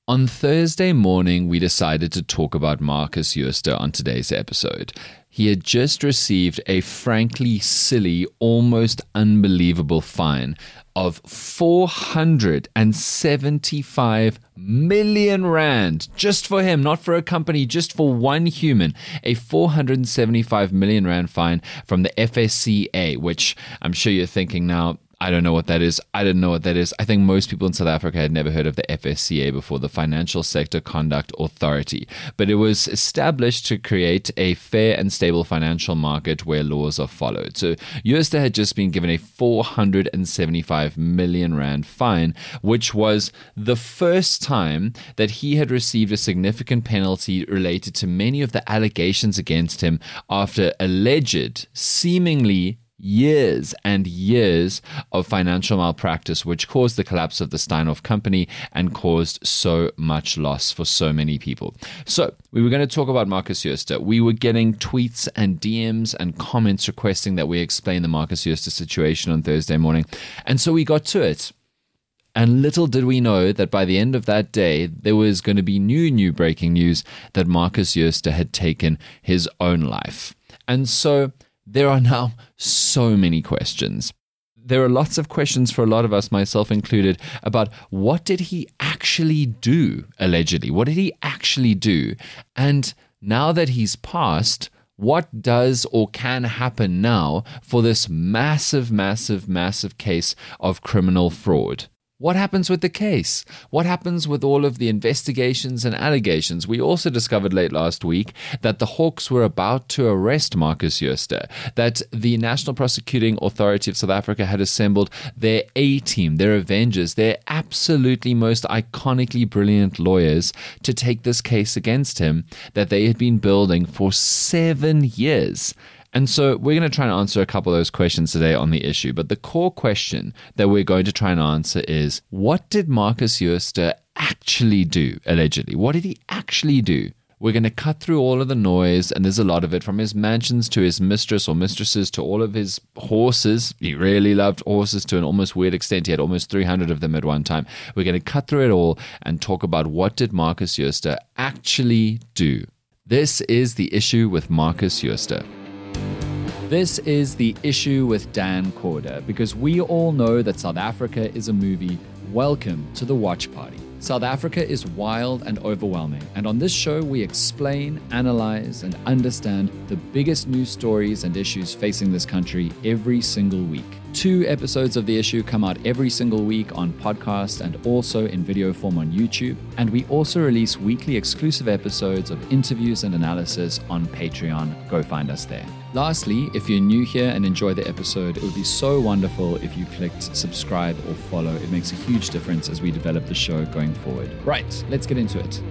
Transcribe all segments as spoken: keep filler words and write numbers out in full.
On Thursday morning, we decided to talk about Marcus Jooste on today's episode. He had just received a frankly silly, almost unbelievable fine of four hundred seventy-five million rand, just for him, not for a company, just for one human. A four hundred seventy-five million rand fine from the F S C A, which I'm sure you're thinking now, I don't know what that is. I didn't know what that is. I think most people in South Africa had never heard of the F S C A before, the Financial Sector Conduct Authority. But it was established to create a fair and stable financial market where laws are followed. So Jooste had just been given a four hundred seventy-five million rand fine, which was the first time that he had received a significant penalty related to many of the allegations against him after alleged, seemingly years and years of financial malpractice, which caused the collapse of the Steinhoff company and caused so much loss for so many people. So we were going to talk about Marcus Jooste. We were getting tweets and D Ms and comments requesting that we explain the Marcus Jooste situation on Thursday morning. And so we got to it. And little did we know that by the end of that day, there was going to be new, new breaking news that Marcus Jooste had taken his own life. And so there are now so many questions. There are lots of questions for a lot of us, myself included, about what did he actually do, allegedly? What did he actually do? And now that he's passed, what does or can happen now for this massive, massive, massive case of criminal fraud? What happens with the case? What happens with all of the investigations and allegations? We also discovered late last week that the Hawks were about to arrest Marcus Jooste, that the National Prosecuting Authority of South Africa had assembled their A-team, their Avengers, their absolutely most iconically brilliant lawyers to take this case against him that they had been building for seven years. And so we're going to try and answer a couple of those questions today on the issue. But the core question that we're going to try and answer is, what did Marcus Jooste actually do, allegedly? What did he actually do? We're going to cut through all of the noise, and there's a lot of it, from his mansions to his mistress or mistresses to all of his horses. He really loved horses to an almost weird extent. He had almost three hundred of them at one time. We're going to cut through it all and talk about what did Marcus Jooste actually do. This is The Issue with Marcus Jooste. This is The Issue with Dan Corder, because we all know that South Africa is a movie. Welcome to the watch party. South Africa is wild and overwhelming, and on this show we explain, analyze, and understand the biggest news stories and issues facing this country every single week. Two episodes of The Issue come out every single week on podcast and also in video form on YouTube, and we also release weekly exclusive episodes of interviews and analysis on Patreon. Go find us there. Lastly, if you're new here and enjoy the episode, it would be so wonderful if you clicked subscribe or follow. It makes a huge difference as we develop the show going forward. Right, let's get into it.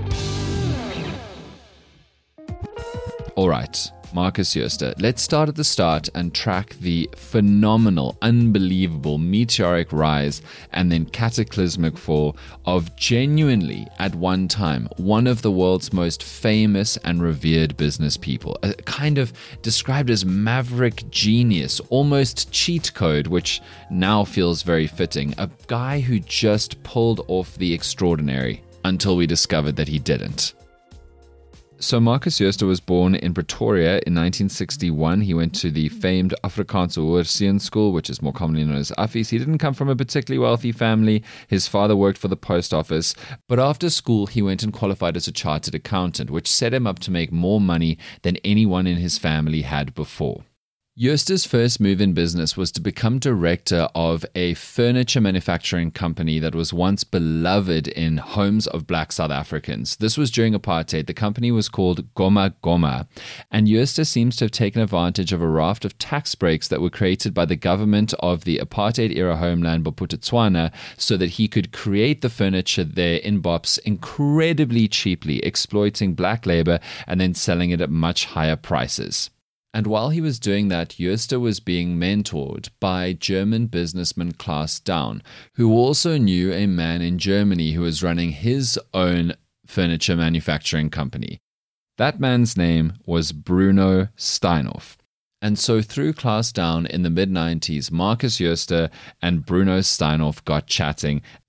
All right, Marcus Jooste. Let's start at the start and track the phenomenal, unbelievable, meteoric rise and then cataclysmic fall of genuinely, at one time, one of the world's most famous and revered business people. A kind of described as maverick genius, almost cheat code, which now feels very fitting. A guy who just pulled off the extraordinary until we discovered that he didn't. So Marcus Jooste was born in Pretoria in nineteen sixty-one. He went to the famed Afrikaanse Hoërseun School, which is more commonly known as Affies. He didn't come from a particularly wealthy family. His father worked for the post office. But after school, he went and qualified as a chartered accountant, which set him up to make more money than anyone in his family had before. Jooste's first move in business was to become director of a furniture manufacturing company that was once beloved in homes of black South Africans. This was during apartheid. The company was called Goma Goma, and Jooste seems to have taken advantage of a raft of tax breaks that were created by the government of the apartheid-era homeland Bophuthatswana so that he could create the furniture there in Bops incredibly cheaply, exploiting black labor and then selling it at much higher prices. And while he was doing that, Jooste was being mentored by German businessman Klaus Daun, who also knew a man in Germany who was running his own furniture manufacturing company. That man's name was Bruno Steinhoff. And so through Klaus Daun in the mid nineties, Marcus Jooste and Bruno Steinhoff got chatting,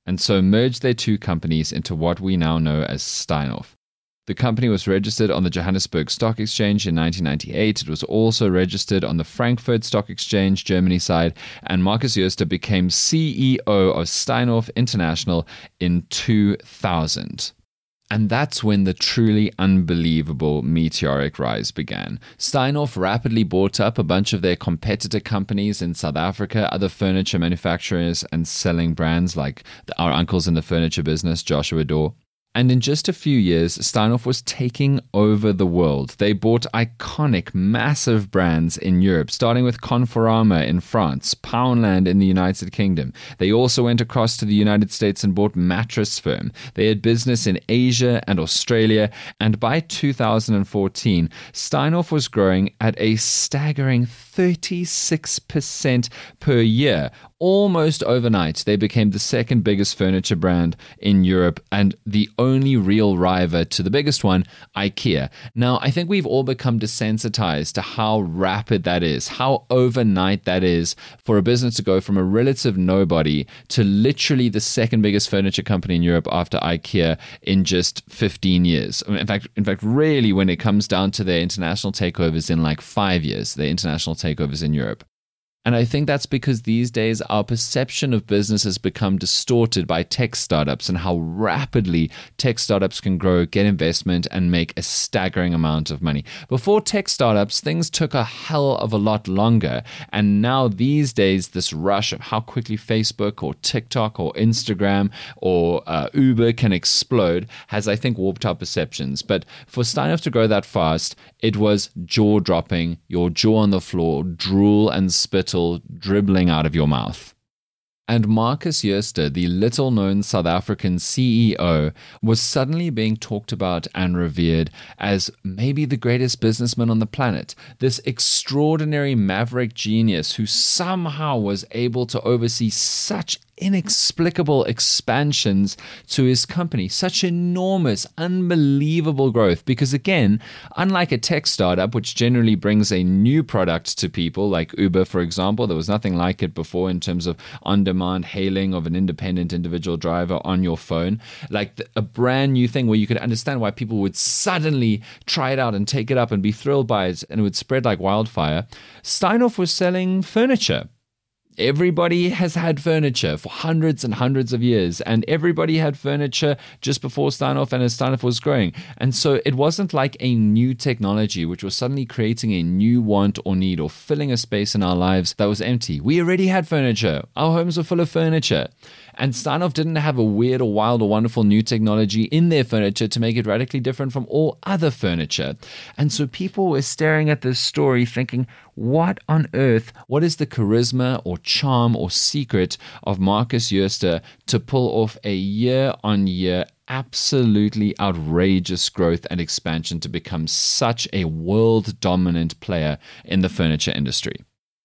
and so merged their two companies into what we now know as Steinhoff. The company was registered on the Johannesburg Stock Exchange in nineteen ninety-eight. It was also registered on the Frankfurt Stock Exchange, Germany side, and Markus Jooste became C E O of Steinhoff International in two thousand. And that's when the truly unbelievable meteoric rise began. Steinhoff rapidly bought up a bunch of their competitor companies in South Africa, other furniture manufacturers and selling brands like our uncles in the furniture business, Joshua Dorr. And in just a few years, Steinhoff was taking over the world. They bought iconic, massive brands in Europe, starting with Conforama in France, Poundland in the United Kingdom. They also went across to the United States and bought Mattress Firm. They had business in Asia and Australia. And by two thousand fourteen, Steinhoff was growing at a staggering thirty-six percent per year. Almost overnight, they became the second biggest furniture brand in Europe and the only real rival to the biggest one, IKEA. Now, I think we've all become desensitized to how rapid that is, how overnight that is for a business to go from a relative nobody to literally the second biggest furniture company in Europe after IKEA in just fifteen years. I mean, in fact, in fact, really, when it comes down to their international takeovers in like five years, their international takeovers in Europe. And I think that's because these days our perception of business has become distorted by tech startups and how rapidly tech startups can grow, get investment, and make a staggering amount of money. Before tech startups, things took a hell of a lot longer. And now these days, this rush of how quickly Facebook or TikTok or Instagram or uh, Uber can explode has, I think, warped our perceptions. But for Steinhoff to grow that fast, it was jaw-dropping, your jaw on the floor, drool and spittle dribbling out of your mouth. And Markus Jooste, the little-known South African C E O, was suddenly being talked about and revered as maybe the greatest businessman on the planet. This extraordinary maverick genius who somehow was able to oversee such inexplicable expansions to his company, such enormous, unbelievable growth. Because again, unlike a tech startup, which generally brings a new product to people, like Uber, for example, there was nothing like it before in terms of on-demand hailing of an independent individual driver on your phone, like the, a brand new thing where you could understand why people would suddenly try it out and take it up and be thrilled by it, and it would spread like wildfire. Steinhoff was selling furniture. Everybody has had furniture for hundreds and hundreds of years, and everybody had furniture just before Steinhoff and as Steinhoff was growing. And so it wasn't like a new technology which was suddenly creating a new want or need or filling a space in our lives that was empty. We already had furniture. Our homes were full of furniture. And Steinhoff didn't have a weird or wild or wonderful new technology in their furniture to make it radically different from all other furniture. And so people were staring at this story thinking, what on earth, what is the charisma or charm or secret of Markus Jooste to pull off a year-on-year absolutely outrageous growth and expansion to become such a world-dominant player in the furniture industry?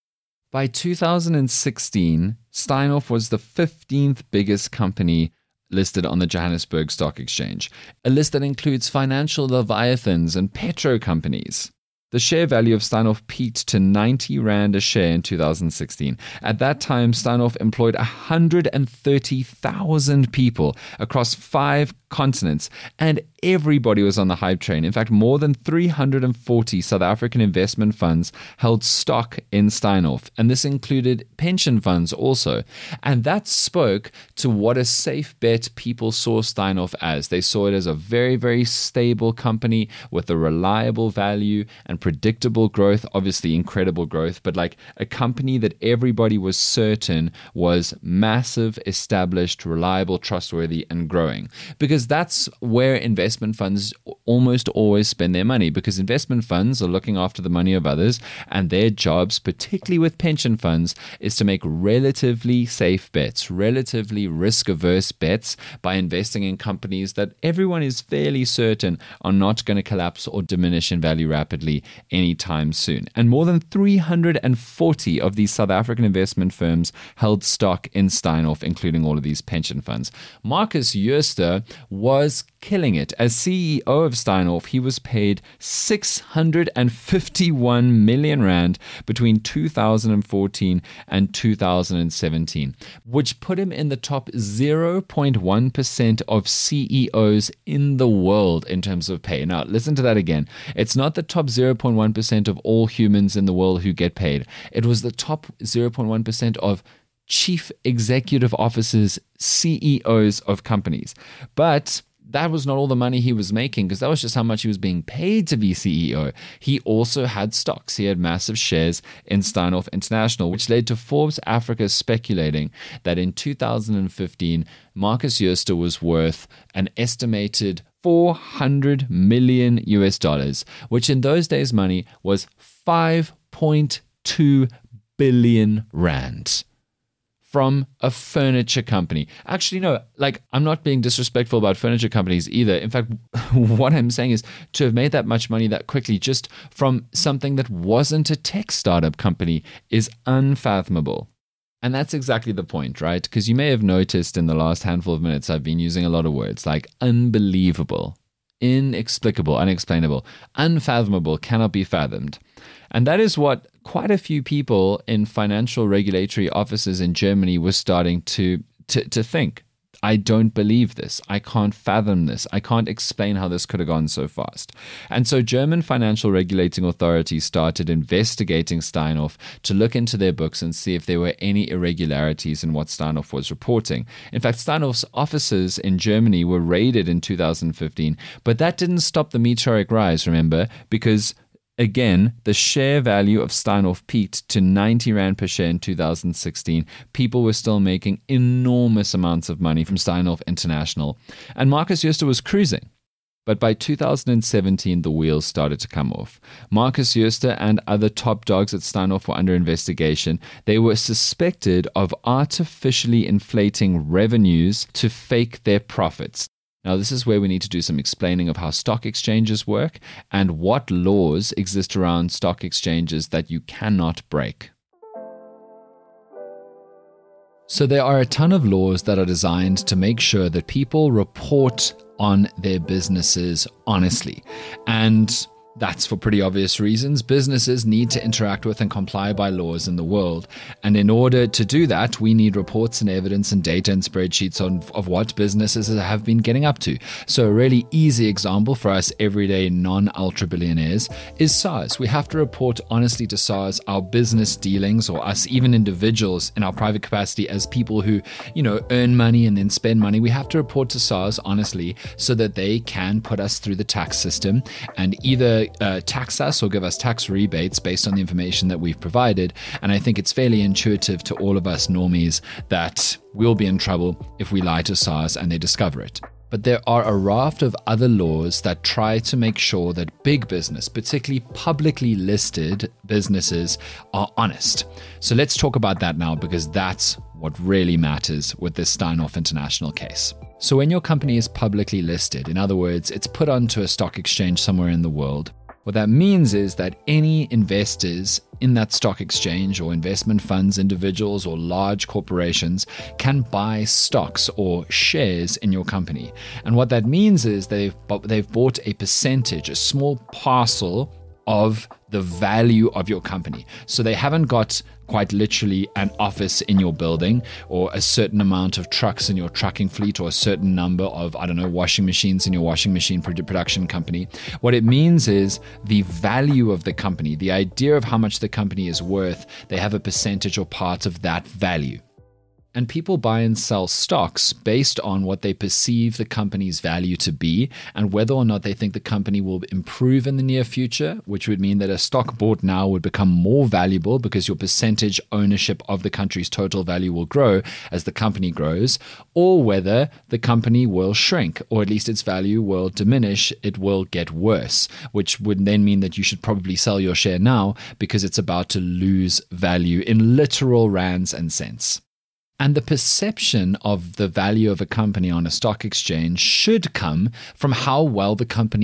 By two thousand sixteen, Steinhoff was the fifteenth biggest company listed on the Johannesburg Stock Exchange, a list that includes financial leviathans and petro companies. The share value of Steinhoff peaked to ninety rand a share in two thousand sixteen. At that time, Steinhoff employed one hundred thirty thousand people across five continents, and everybody was on the hype train. In fact, more than three hundred forty South African investment funds held stock in Steinhoff, and this included pension funds also. And that spoke to what a safe bet people saw Steinhoff as. They saw it as a very, very stable company with a reliable value and predictable growth, obviously incredible growth, but like a company that everybody was certain was massive, established, reliable, trustworthy, and growing. Because that's where investment funds almost always spend their money, because investment funds are looking after the money of others, and their jobs, particularly with pension funds, is to make relatively safe bets, relatively risk-averse bets by investing in companies that everyone is fairly certain are not going to collapse or diminish in value rapidly anytime soon. And more than three hundred forty of these South African investment firms held stock in Steinhoff, including all of these pension funds. Markus Jooste was killing it. As C E O of Steinhoff, he was paid six hundred fifty-one million rand between two thousand fourteen and two thousand seventeen, which put him in the top zero point one percent of C E Os in the world in terms of pay. Now, listen to that again. It's not the top zero point one percent of all humans in the world who get paid. It was the top zero point one percent of chief executive officers, C E Os of companies. But that was not all the money he was making, because that was just how much he was being paid to be C E O. He also had stocks. He had massive shares in Steinhoff International, which led to Forbes Africa speculating that in two thousand fifteen, Marcus Jooste was worth an estimated four hundred million U S dollars, which in those days' money was five point two billion rand. From a furniture company. Actually, no, like, I'm not being disrespectful about furniture companies either. In fact, what I'm saying is to have made that much money that quickly just from something that wasn't a tech startup company is unfathomable. And that's exactly the point, right? Because you may have noticed in the last handful of minutes, I've been using a lot of words like unbelievable, inexplicable, unexplainable, unfathomable, cannot be fathomed. And that is what quite a few people in financial regulatory offices in Germany were starting to, to, to think. I don't believe this. I can't fathom this. I can't explain how this could have gone so fast. And so German financial regulating authorities started investigating Steinhoff to look into their books and see if there were any irregularities in what Steinhoff was reporting. In fact, Steinhoff's offices in Germany were raided in two thousand fifteen, but that didn't stop the meteoric rise, remember, because again, the share value of Steinhoff peaked to ninety rand per share in two thousand sixteen. People were still making enormous amounts of money from Steinhoff International. And Marcus Jooste was cruising. But by two thousand seventeen, the wheels started to come off. Marcus Jooste and other top dogs at Steinhoff were under investigation. They were suspected of artificially inflating revenues to fake their profits. Now, this is where we need to do some explaining of how stock exchanges work and what laws exist around stock exchanges that you cannot break. So there are a ton of laws that are designed to make sure that people report on their businesses honestly. And that's for pretty obvious reasons. Businesses need to interact with and comply by laws in the world. And in order to do that, we need reports and evidence and data and spreadsheets on, of what businesses have been getting up to. So a really easy example for us everyday non-ultra billionaires is SARS. We have to report honestly to SARS our business dealings, or us even individuals in our private capacity as people who, you know, earn money and then spend money. We have to report to SARS honestly so that they can put us through the tax system and either Uh, tax us or give us tax rebates based on the information that we've provided. And I think it's fairly intuitive to all of us normies that we'll be in trouble if we lie to SARS and they discover it. But there are a raft of other laws that try to make sure that big business, particularly publicly listed businesses, are honest. So let's talk about that now, because that's what really matters with this Steinhoff International case. So when your company is publicly listed, in other words, it's put onto a stock exchange somewhere in the world, what that means is that any investors in that stock exchange, or investment funds, individuals, or large corporations, can buy stocks or shares in your company. And what that means is they've, they've bought a percentage, a small parcel of the value of your company. So they haven't got quite literally an office in your building, or a certain amount of trucks in your trucking fleet, or a certain number of, I don't know, washing machines in your washing machine production company. What it means is the value of the company, the idea of how much the company is worth, they have a percentage or part of that value. And people buy and sell stocks based on what they perceive the company's value to be, and whether or not they think the company will improve in the near future, which would mean that a stock bought now would become more valuable because your percentage ownership of the country's total value will grow as the company grows, or whether the company will shrink, or at least its value will diminish, it will get worse, which would then mean that you should probably sell your share now because it's about to lose value in literal rands and cents. And the perception of the value of a company on a stock exchange should come from how well the company is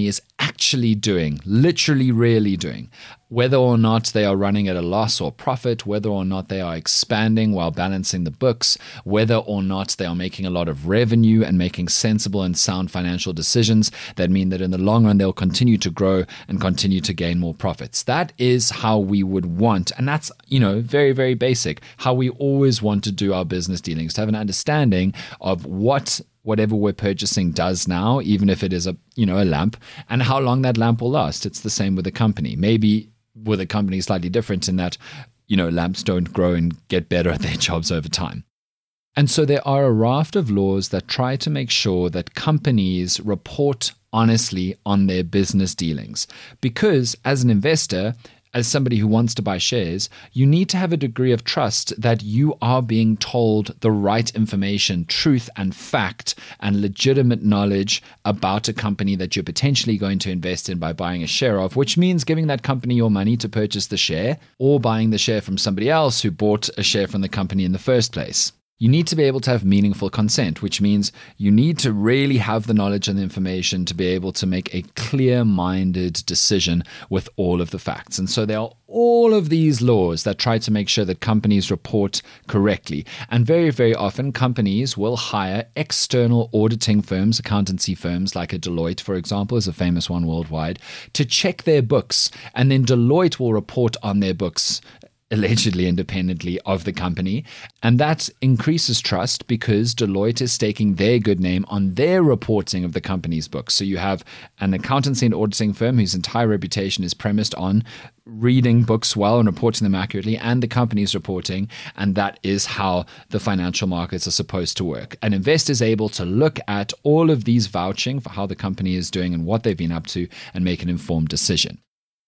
actually doing, literally really doing, whether or not they are running at a loss or profit, whether or not they are expanding while balancing the books, whether or not they are making a lot of revenue and making sensible and sound financial decisions that mean that in the long run they'll continue to grow and continue to gain more profits. That is how we would want, and that's, you know, very, very basic, how we always want to do our business dealings, to have an understanding of what whatever we're purchasing does now, even if it is a, you know, a lamp, and how long that lamp will last. It's the same with a company. Maybe with a company slightly different in that, you know, lamps don't grow and get better at their jobs over time. And so there are a raft of laws that try to make sure that companies report honestly on their business dealings. Because as an investor, as somebody who wants to buy shares, you need to have a degree of trust that you are being told the right information, truth and fact, and legitimate knowledge about a company that you're potentially going to invest in by buying a share of, which means giving that company your money to purchase the share or buying the share from somebody else who bought a share from the company in the first place. You need to be able to have meaningful consent, which means you need to really have the knowledge and the information to be able to make a clear-minded decision with all of the facts. And so there are all of these laws that try to make sure that companies report correctly. And very, very often, companies will hire external auditing firms, accountancy firms, like a Deloitte, for example, is a famous one worldwide, to check their books. And then Deloitte will report on their books allegedly independently of the company. And that increases trust because Deloitte is staking their good name on their reporting of the company's books. So you have an accountancy and auditing firm whose entire reputation is premised on reading books well and reporting them accurately, and the company's reporting. And that is how the financial markets are supposed to work. An investor is able to look at all of these vouching for how the company is doing and what they've been up to and make an informed decision.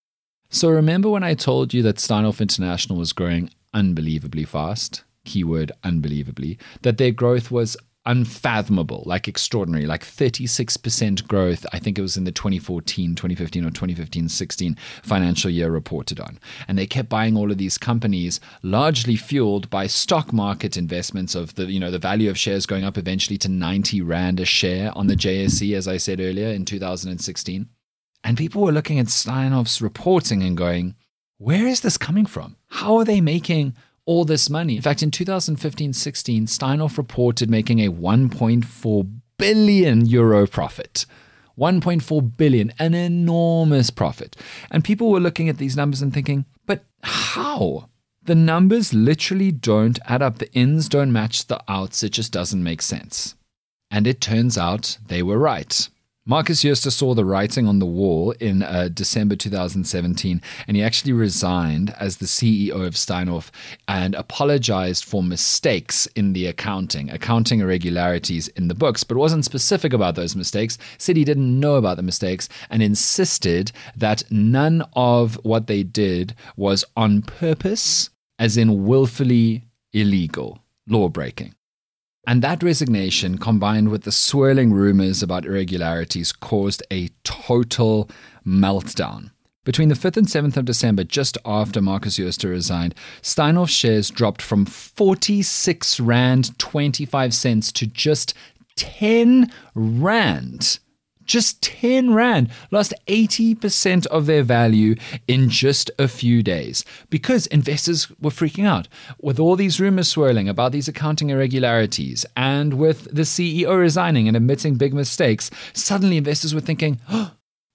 So remember when I told you that Steinhoff International was growing unbelievably fast, keyword unbelievably, that their growth was unfathomable, like extraordinary, like thirty-six percent growth, I think it was in the twenty fourteen, twenty fifteen or twenty fifteen sixteen financial year reported on. And they kept buying all of these companies, largely fueled by stock market investments of the, you know, the value of shares going up eventually to ninety Rand a share on the J S E, as I said earlier, in two thousand sixteen. And people were looking at Steinhoff's reporting and going, where is this coming from? How are they making all this money? In fact, in two thousand fifteen sixteen, Steinhoff reported making a one point four billion euro profit. one point four billion, an enormous profit. And people were looking at these numbers and thinking, but how? The numbers literally don't add up. The ins don't match the outs. It just doesn't make sense. And it turns out they were right. Marcus Jooste saw the writing on the wall in uh, December two thousand seventeen, and he actually resigned as the C E O of Steinhoff and apologized for mistakes in the accounting, accounting irregularities in the books, but wasn't specific about those mistakes, said he didn't know about the mistakes, and insisted that none of what they did was on purpose, as in willfully illegal, law-breaking. And that resignation, combined with the swirling rumors about irregularities, caused a total meltdown. Between the fifth and seventh of December, just after Marcus Jooste resigned, Steinhoff shares dropped from forty-six Rand twenty-five cents to just ten Rand. Just ten Rand, lost eighty percent of their value in just a few days because investors were freaking out. With all these rumors swirling about these accounting irregularities and with the C E O resigning and admitting big mistakes, suddenly investors were thinking, oh,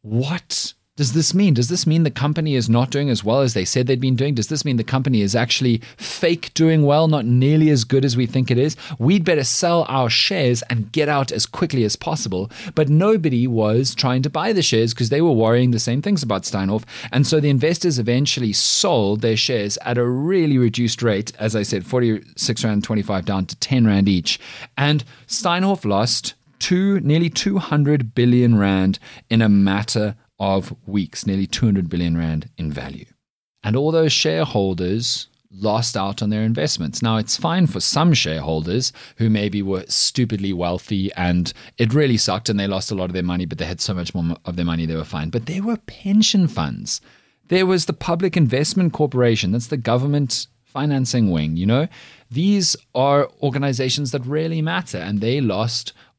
what does this mean? Does this mean the company is not doing as well as they said they'd been doing? Does this mean the company is actually fake doing well, not nearly as good as we think it is? We'd better sell our shares and get out as quickly as possible. But nobody was trying to buy the shares because they were worrying the same things about Steinhoff. And so the investors eventually sold their shares at a really reduced rate, as I said, forty-six Rand twenty-five down to ten Rand each. And Steinhoff lost two, nearly two hundred billion Rand in a matter of weeks, nearly two hundred billion Rand in value. And all those shareholders lost out on their investments. Now, it's fine for some shareholders who maybe were stupidly wealthy and it really sucked and they lost a lot of their money, but they had so much more of their money, they were fine. But there were pension funds. There was the Public Investment Corporation. That's the government financing wing, you know. These are organizations that really matter, and they lost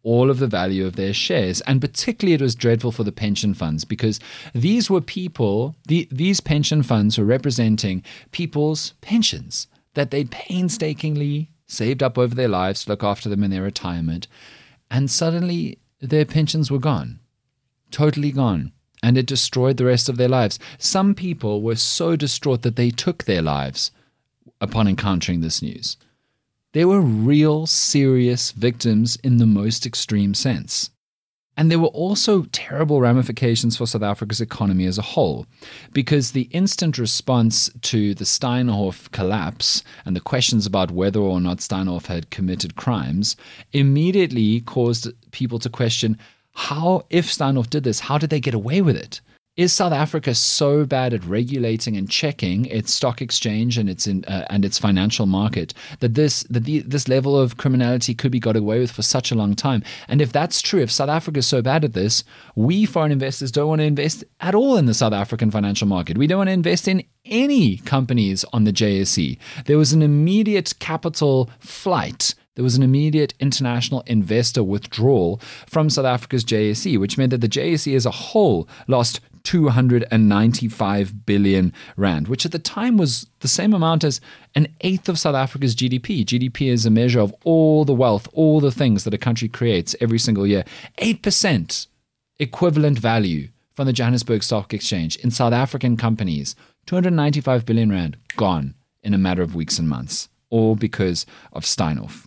all of the value of their shares. And particularly it was dreadful for the pension funds, because these were people, the, these pension funds were representing people's pensions that they'd painstakingly saved up over their lives to look after them in their retirement. And suddenly their pensions were gone, totally gone. And it destroyed the rest of their lives. Some people were so distraught that they took their lives upon encountering this news. They were real, serious victims in the most extreme sense. And there were also terrible ramifications for South Africa's economy as a whole, because the instant response to the Steinhoff collapse and the questions about whether or not Steinhoff had committed crimes immediately caused people to question, how, if Steinhoff did this, how did they get away with it? Is South Africa so bad at regulating and checking its stock exchange and its in, uh, and its financial market that this that the, this level of criminality could be got away with for such a long time? And if that's true, if South Africa is so bad at this, we foreign investors don't want to invest at all in the South African financial market. We don't want to invest in any companies on the J S E. There was an immediate capital flight. There was an immediate international investor withdrawal from South Africa's J S E, which meant that the J S E as a whole lost two hundred ninety-five billion rand, which at the time was the same amount as an eighth of South Africa's G D P. G D P is a measure of all the wealth, all the things that a country creates every single year. eight percent equivalent value from the Johannesburg Stock Exchange in South African companies. two hundred ninety-five billion rand gone in a matter of weeks and months, all because of Steinhoff.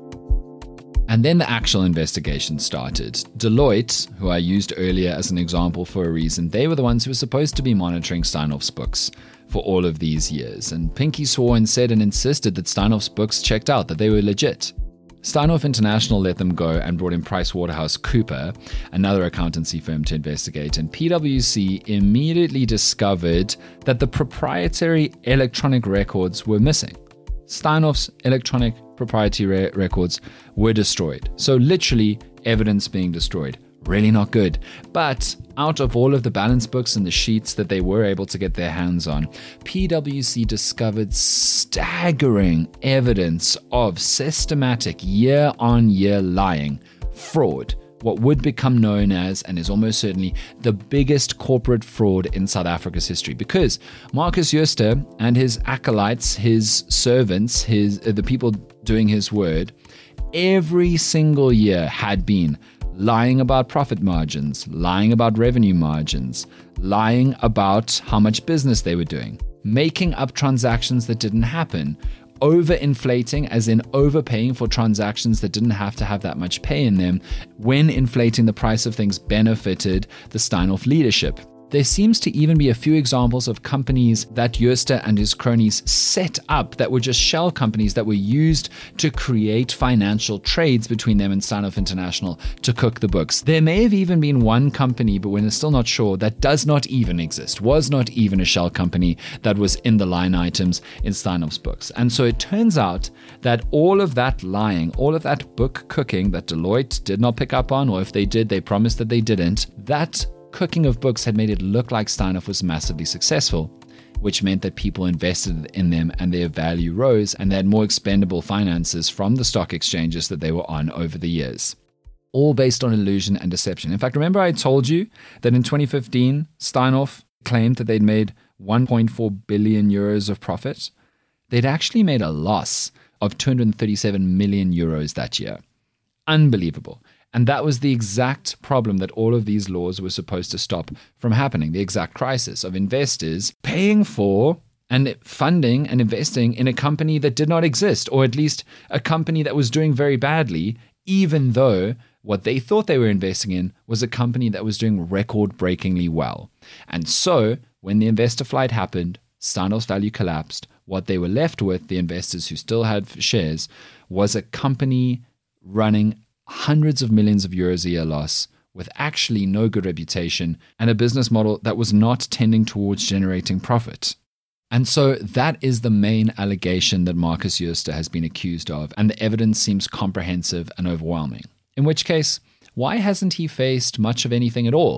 And then the actual investigation started. Deloitte, who I used earlier as an example for a reason, they were the ones who were supposed to be monitoring Steinhoff's books for all of these years. And Pinky swore and said and insisted that Steinhoff's books checked out, that they were legit. Steinhoff International let them go and brought in PricewaterhouseCoopers, another accountancy firm, to investigate. And P W C immediately discovered that the proprietary electronic records were missing. Steinhoff's electronic proprietary re- records were destroyed. So literally evidence being destroyed. Really not good. But out of all of the balance books and the sheets that they were able to get their hands on, P W C discovered staggering evidence of systematic year-on-year lying, fraud, what would become known as, and is almost certainly, the biggest corporate fraud in South Africa's history. Because Marcus Jooste and his acolytes, his servants, his uh, the people doing his word, every single year had been lying about profit margins, lying about revenue margins, lying about how much business they were doing, making up transactions that didn't happen, overinflating, as in overpaying for transactions that didn't have to have that much pay in them, when inflating the price of things benefited the Steinhoff leadership. There seems to even be a few examples of companies that Jooste and his cronies set up that were just shell companies that were used to create financial trades between them and Steinhoff International to cook the books. There may have even been one company, but we're still not sure, that does not even exist, was not even a shell company that was in the line items in Steinhoff's books. And so it turns out that all of that lying, all of that book cooking that Deloitte did not pick up on, or if they did, they promised that they didn't, that cooking of books had made it look like Steinhoff was massively successful, which meant that people invested in them and their value rose, and they had more expendable finances from the stock exchanges that they were on over the years. All based on illusion and deception. In fact, remember I told you that in twenty fifteen, Steinhoff claimed that they'd made one point four billion euros of profit? They'd actually made a loss of two hundred thirty-seven million euros that year. Unbelievable. And that was the exact problem that all of these laws were supposed to stop from happening. The exact crisis of investors paying for and funding and investing in a company that did not exist, or at least a company that was doing very badly, even though what they thought they were investing in was a company that was doing record-breakingly well. And so when the investor flight happened, Steinhoff's value collapsed. What they were left with, the investors who still had shares, was a company running hundreds of millions of euros a year loss, with actually no good reputation, and a business model that was not tending towards generating profit. And so that is the main allegation that Marcus Jooste has been accused of, and the evidence seems comprehensive and overwhelming. In which case, why hasn't he faced much of anything at all?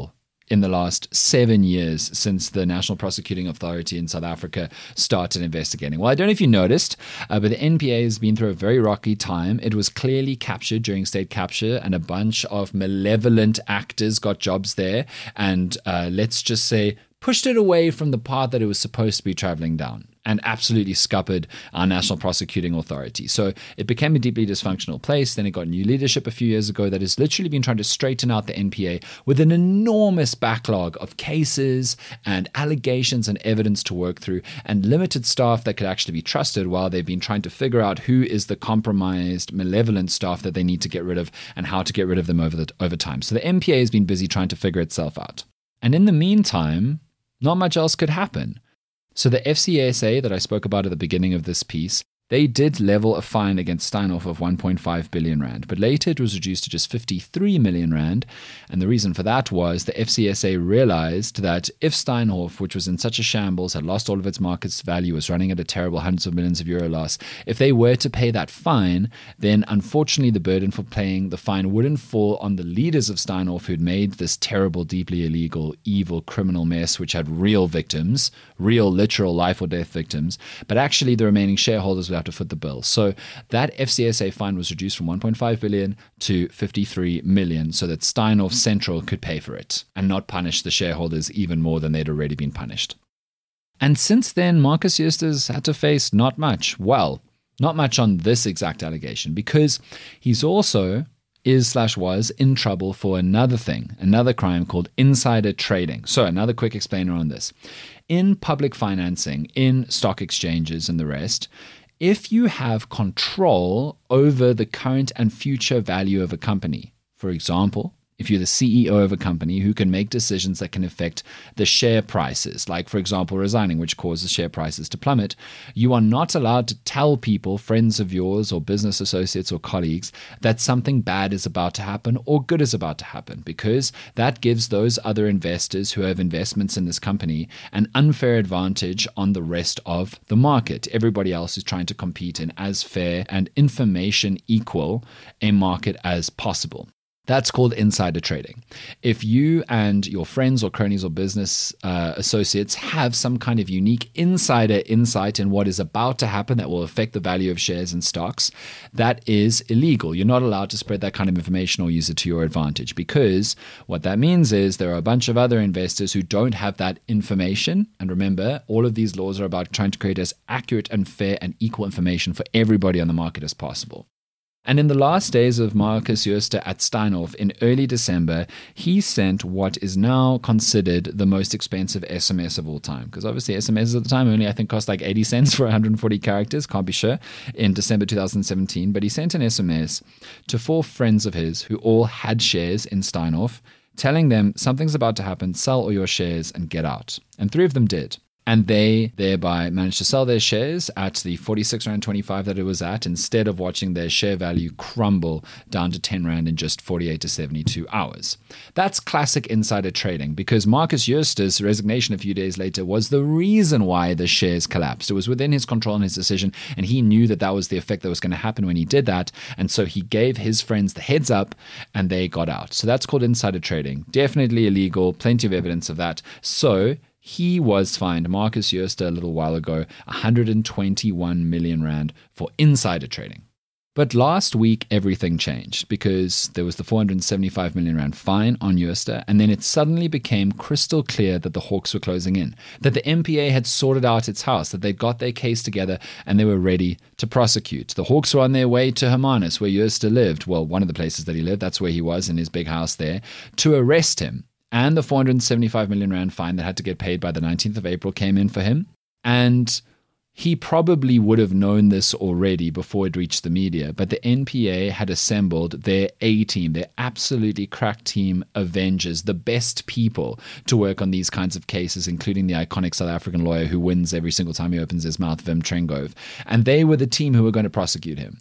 in the last seven years since the National Prosecuting Authority in South Africa started investigating. Well, I don't know if you noticed, uh, but the N P A has been through a very rocky time. It was clearly captured during state capture, and a bunch of malevolent actors got jobs there, and uh, let's just say pushed it away from the path that it was supposed to be traveling down, and absolutely scuppered our National Prosecuting Authority. So it became a deeply dysfunctional place. Then it got new leadership a few years ago that has literally been trying to straighten out the N P A with an enormous backlog of cases and allegations and evidence to work through, and limited staff that could actually be trusted while they've been trying to figure out who is the compromised, malevolent staff that they need to get rid of and how to get rid of them over, the, over time. So the N P A has been busy trying to figure itself out. And in the meantime, not much else could happen. So the F C S A that I spoke about at the beginning of this piece, they did level a fine against Steinhoff of one point five billion rand, but later it was reduced to just fifty-three million rand. And the reason for that was the F C S A realized that if Steinhoff, which was in such a shambles, had lost all of its market value, was running at a terrible hundreds of millions of euro loss, if they were to pay that fine, then unfortunately the burden for paying the fine wouldn't fall on the leaders of Steinhoff who'd made this terrible, deeply illegal, evil, criminal mess, which had real victims, real literal life or death victims, but actually the remaining shareholders would have to foot the bill. So that F C S A fine was reduced from one point five billion to fifty-three million so that Steinhoff Central could pay for it and not punish the shareholders even more than they'd already been punished. And since then, Marcus Jooster's had to face not much. Well, not much on this exact allegation, because he's also is slash was in trouble for another thing, another crime called insider trading. So another quick explainer on this. In public financing, in stock exchanges and the rest, if you have control over the current and future value of a company, for example, if you're the C E O of a company who can make decisions that can affect the share prices, like, for example, resigning, which causes share prices to plummet, you are not allowed to tell people, friends of yours or business associates or colleagues, that something bad is about to happen or good is about to happen, because that gives those other investors who have investments in this company an unfair advantage on the rest of the market. Everybody else is trying to compete in as fair and information equal a market as possible. That's called insider trading. If you and your friends or cronies or business uh, associates have some kind of unique insider insight in what is about to happen that will affect the value of shares and stocks, that is illegal. You're not allowed to spread that kind of information or use it to your advantage, because what that means is there are a bunch of other investors who don't have that information. And remember, all of these laws are about trying to create as accurate and fair and equal information for everybody on the market as possible. And in the last days of Marcus Jooster at Steinhoff in early December, he sent what is now considered the most expensive S M S of all time. Because obviously S M Ss at the time only, I think, cost like eighty cents for one hundred forty characters, can't be sure, in December two thousand seventeen. But he sent an S M S to four friends of his who all had shares in Steinhoff, telling them something's about to happen, sell all your shares and get out. And three of them did. And they thereby managed to sell their shares at the forty-six rand twenty-five that it was at, instead of watching their share value crumble down to ten rand in just forty-eight to seventy-two hours. That's classic insider trading, because Marcus Jooster's resignation a few days later was the reason why the shares collapsed. It was within his control and his decision, and he knew that that was the effect that was going to happen when he did that. And so he gave his friends the heads up and they got out. So that's called insider trading. Definitely illegal. Plenty of evidence of that. So he was fined, Marcus Jooster, a little while ago, one hundred twenty-one million rand for insider trading. But last week, everything changed, because there was the four hundred seventy-five million rand fine on Jooster, and then it suddenly became crystal clear that the Hawks were closing in, that the N P A had sorted out its house, that they'd got their case together and they were ready to prosecute. The Hawks were on their way to Hermanus, where Jooster lived, well, one of the places that he lived, that's where he was in his big house there, to arrest him. And the four hundred seventy-five million rand fine that had to get paid by the nineteenth of April came in for him. And he probably would have known this already before it reached the media, but the N P A had assembled their A-team, their absolutely crack team Avengers, the best people to work on these kinds of cases, including the iconic South African lawyer who wins every single time he opens his mouth, Wim Trengove. And they were the team who were going to prosecute him.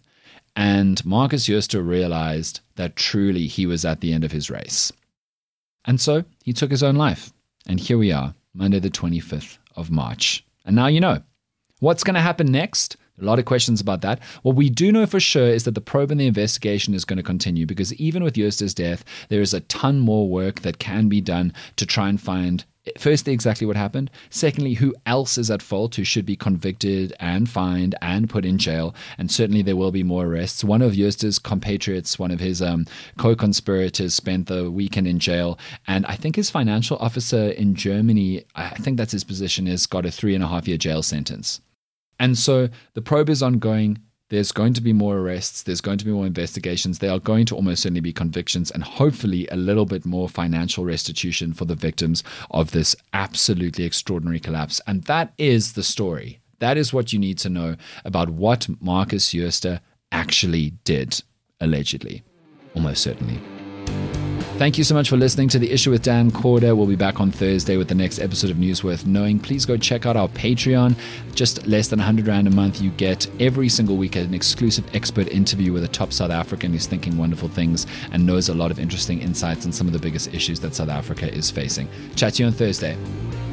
And Marcus Jooster realized that truly he was at the end of his race. And so he took his own life. And here we are, Monday the twenty-fifth of March. And now you know. What's going to happen next? A lot of questions about that. What we do know for sure is that the probe and the investigation is going to continue, because even with Jooster's death, there is a ton more work that can be done to try and find, firstly, exactly what happened. Secondly, who else is at fault, who should be convicted and fined and put in jail. And certainly there will be more arrests. One of Jooster's compatriots, one of his um, co-conspirators, spent the weekend in jail. And I think his financial officer in Germany, I think that's his position, is got a three and a half year jail sentence. And so the probe is ongoing. There's going to be more arrests. There's going to be more investigations. There are going to almost certainly be convictions, and hopefully a little bit more financial restitution for the victims of this absolutely extraordinary collapse. And that is the story. That is what you need to know about what Marcus Jooste actually did, allegedly, almost certainly. Thank you so much for listening to The Issue with Dan Corder. We'll be back on Thursday with the next episode of News Worth Knowing. Please go check out our Patreon. Just less than one hundred rand a month. You get every single week an exclusive expert interview with a top South African who's thinking wonderful things and knows a lot of interesting insights on some of the biggest issues that South Africa is facing. Chat to you on Thursday.